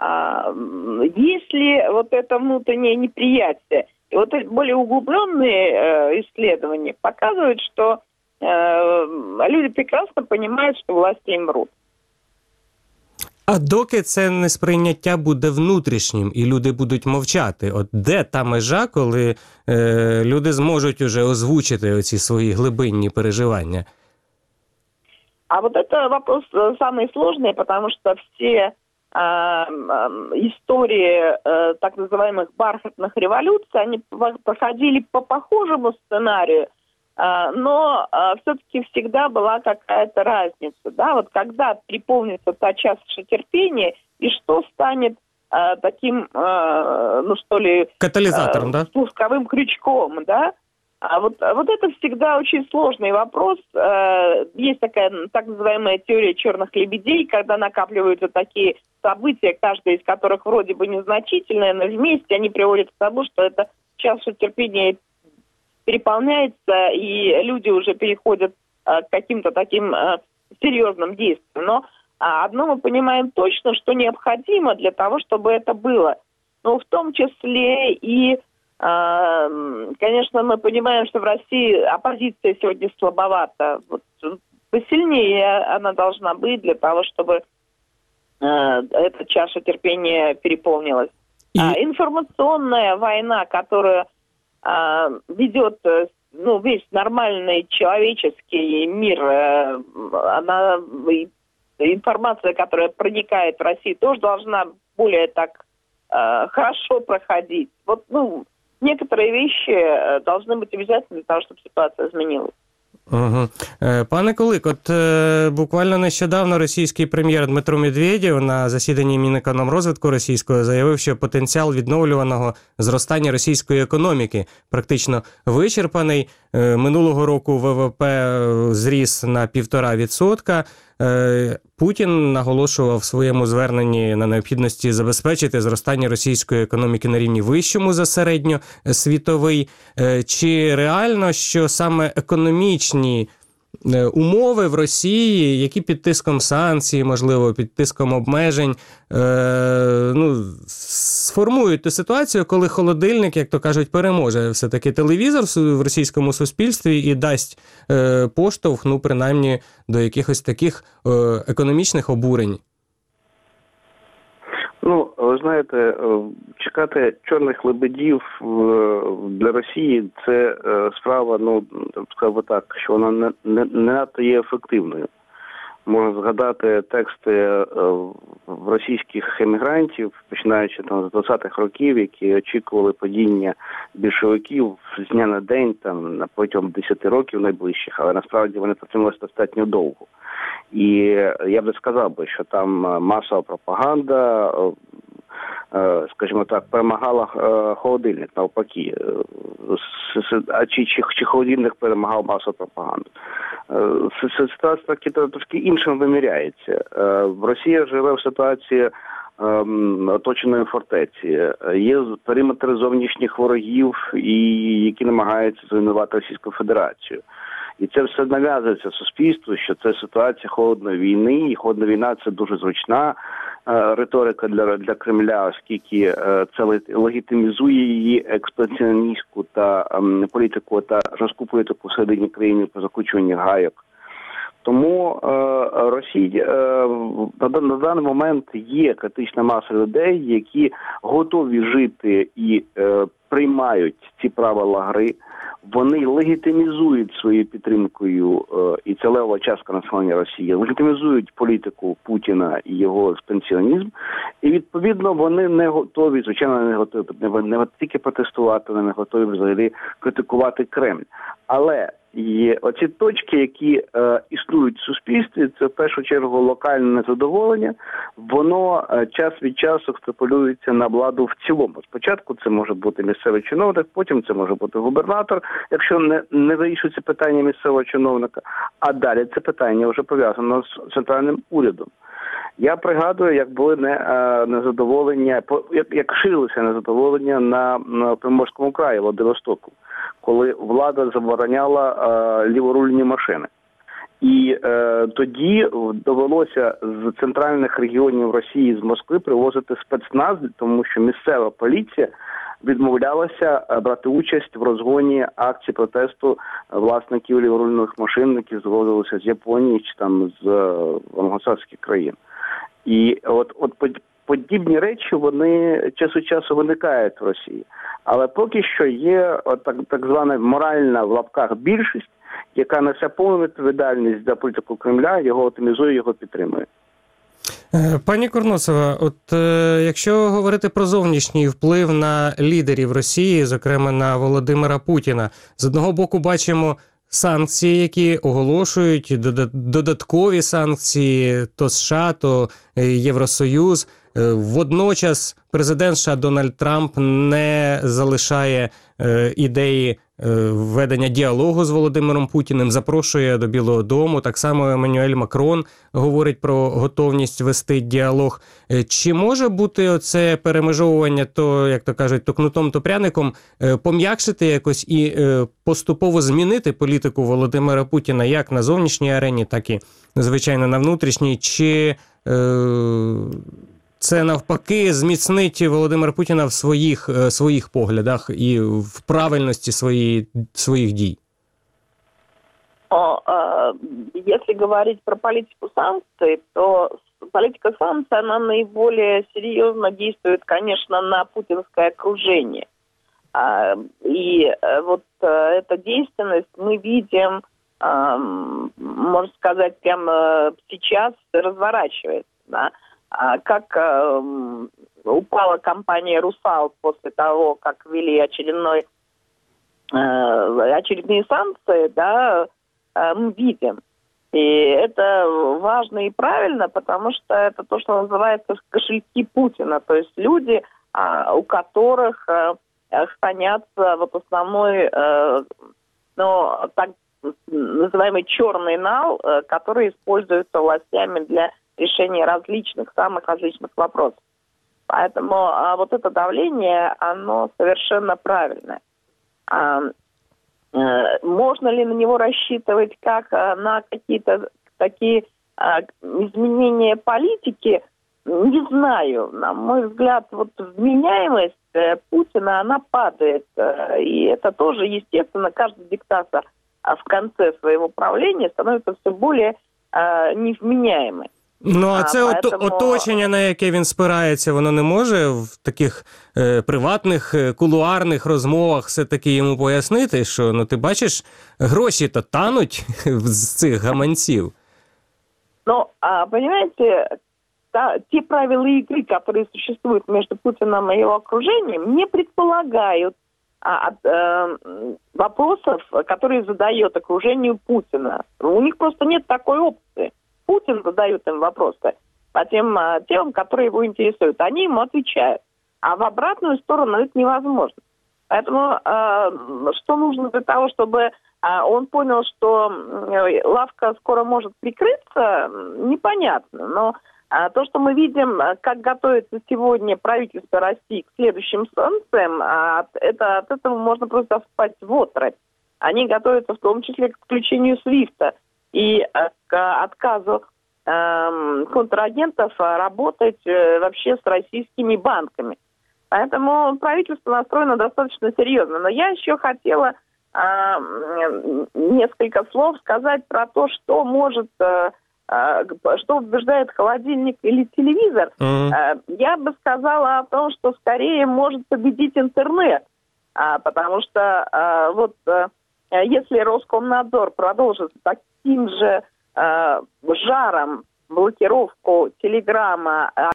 Если вот это внутреннее неприятие, и вот эти более углубленные исследования показывают, что люди прекрасно понимают, що власті їм вруть. А доки це несприйняття буде внутрішнім і люди будуть мовчати, от де та межа, коли люди зможуть уже озвучити оці свої глибинні переживання? А вот это вопрос самый сложный, потому что все истории так называемых бархатных революций, они проходили по похожему сценарию, но все-таки всегда была какая-то разница. Да? Вот когда переполнится та чаша терпения, и что станет таким, катализатором, да? Спусковым крючком, да? А вот это всегда очень сложный вопрос. Есть такая так называемая теория черных лебедей, когда накапливаются такие события, каждая из которых вроде бы незначительная, но вместе они приводят к тому, что эта чаша терпения переполняется, и люди уже переходят к каким-то таким серьезным действиям. Но одно мы понимаем точно, что необходимо для того, чтобы это было. Но в том числе и конечно, мы понимаем, что в России оппозиция сегодня слабовата. Вот посильнее она должна быть для того, чтобы эта чаша терпения переполнилась. Информационная война, которую ведет весь нормальный человеческий мир, информация, которая проникает в Россию, тоже должна более так хорошо проходить. Некоторые вещи должны быть обязательны для того, чтобы ситуация змінилась. Угу. Пане Кулик, от буквально нещодавно російський прем'єр Дмитро Медведєв на засіданні Мінекономрозвитку російського заявив, що потенціал відновлюваного зростання російської економіки практично вичерпаний. Минулого року ВВП зріс на 1,5%. Путін наголошував в своєму зверненні на необхідності забезпечити зростання російської економіки на рівні вищому за середньосвітовий. Чи реально, що саме економічні умови в Росії, які під тиском санкцій, можливо, під тиском обмежень, сформують ту ситуацію, коли холодильник, як то кажуть, переможе все-таки телевізор в російському суспільстві і дасть поштовх, принаймні, до якихось таких економічних обурень? Ви знаєте, чекати чорних лебедів для Росії – це справа, скажімо так, що вона не надто є ефективною. Можна згадати тексти російських емігрантів, починаючи з 20-х років, які очікували падіння більшовиків з дня на день, протягом 10 років найближчих, але насправді вони протрималися достатньо довго. І я б сказав, що там масова пропаганда, скажімо так, перемагала холодильник, навпаки. Чи холодильник перемагав масову пропаганду. Ситуація трошки іншим виміряється. Росія живе в ситуації оточеної фортеці. Є периметр зовнішніх ворогів, які намагаються зруйнувати Російську Федерацію. І це все нав'язується суспільству, що це ситуація холодної війни, і холодна війна – це дуже зручна риторика для Кремля, оскільки це легітимізує її експансіоністську та політику та жорстку політику всередині країни по закручуванні гайок. Тому Росія на даний момент є критична маса людей, які готові жити і приймають ці правила гри. Вони легітимізують своєю підтримкою, і це левова частка населення Росії, легітимізують політику Путіна і його експансіонізм. І, відповідно, вони не готові, звичайно, не готові не тільки протестувати, вони не готові взагалі критикувати Кремль. Але є оці точки, які існують в суспільстві, це в першу чергу локальне незадоволення, воно час від часу екстраполюється на владу в цілому. Спочатку це може бути місцевий чиновник, потім це може бути губернатор, якщо не вирішується питання місцевого чиновника, а далі це питання вже пов'язано з центральним урядом. Я пригадую, як були незадоволення, як ширилося незадоволення на Приморському краї, Владивостоку, коли влада забороняла ліворульні машини. І тоді довелося з центральних регіонів Росії, з Москви привозити спецназ, тому що місцева поліція відмовлялася брати участь в розгоні акцій протесту власників ліворульних машин, які завозилися з Японії чи там з англосаксських країн. І от подібні речі, вони час від часу виникають в Росії. Але поки що є так звана моральна в лапках більшість, яка несе повну відповідальність за політику Кремля, його оптимізує, його підтримує. Пані Курносова, якщо говорити про зовнішній вплив на лідерів Росії, зокрема на Володимира Путіна, з одного боку бачимо санкції, які оголошують, додаткові санкції, то США, то Євросоюз. Водночас президент США Дональд Трамп не залишає ідеї введення діалогу з Володимиром Путіним, запрошує до Білого дому. Так само Еммануель Макрон говорить про готовність вести діалог. Чи може бути оце перемежовування, то, як то кажуть, то кнутом, то пряником, пом'якшити якось і поступово змінити політику Володимира Путіна як на зовнішній арені, так і, звичайно, на внутрішній? Чи це навпаки зміцнить Володимира Путіна в своїх поглядах і в правильності своїх дій? Если говорить про политику санкций, то политика санкций, она наиболее серьезно действует, конечно, на путинское окружение. И вот эта действенность мы видим, можно сказать, прямо сейчас разворачивается, да? Как упала компания «Русал» после того, как ввели очередные санкции, да, мы видим. И это важно и правильно, потому что это то, что называется кошельки Путина. То есть люди, у которых хранятся вот основной, так называемый черный нал, который используется властями для решения самых различных вопросов. Поэтому вот это давление, оно совершенно правильное. Можно ли на него рассчитывать как на какие-то такие изменения политики? Не знаю. На мой взгляд, вот вменяемость Путина, она падает. И это тоже, естественно, каждый диктатор в конце своего правления становится все более невменяемым. Ну, а це оточення, на яке він спирається, воно не може в таких приватних, кулуарних розмовах все-таки йому пояснити, що, ну, ти бачиш, гроші-то тануть з цих гаманців? Ну, понимаете, те правила игры, которые существуют между Путиным и его окружением, не предполагают вопросов, которые задает окружению Путина. У них просто нет такой опции. Путин задает им вопросы по тем темам, которые его интересуют. Они ему отвечают. А в обратную сторону это невозможно. Поэтому что нужно для того, чтобы он понял, что лавка скоро может прикрыться, непонятно. Но То, что мы видим, как готовится сегодня правительство России к следующим санкциям, от этого можно просто впасть в отрыбь. Они готовятся в том числе к включению SWIFT и к отказу контрагентов работать вообще с российскими банками. Поэтому правительство настроено достаточно серьезно. Но я еще хотела несколько слов сказать про то, что может... что побеждает холодильник или телевизор, я бы сказала о том, что скорее может победить интернет. Потому что если Роскомнадзор продолжит таким же жаром блокировку Телеграма,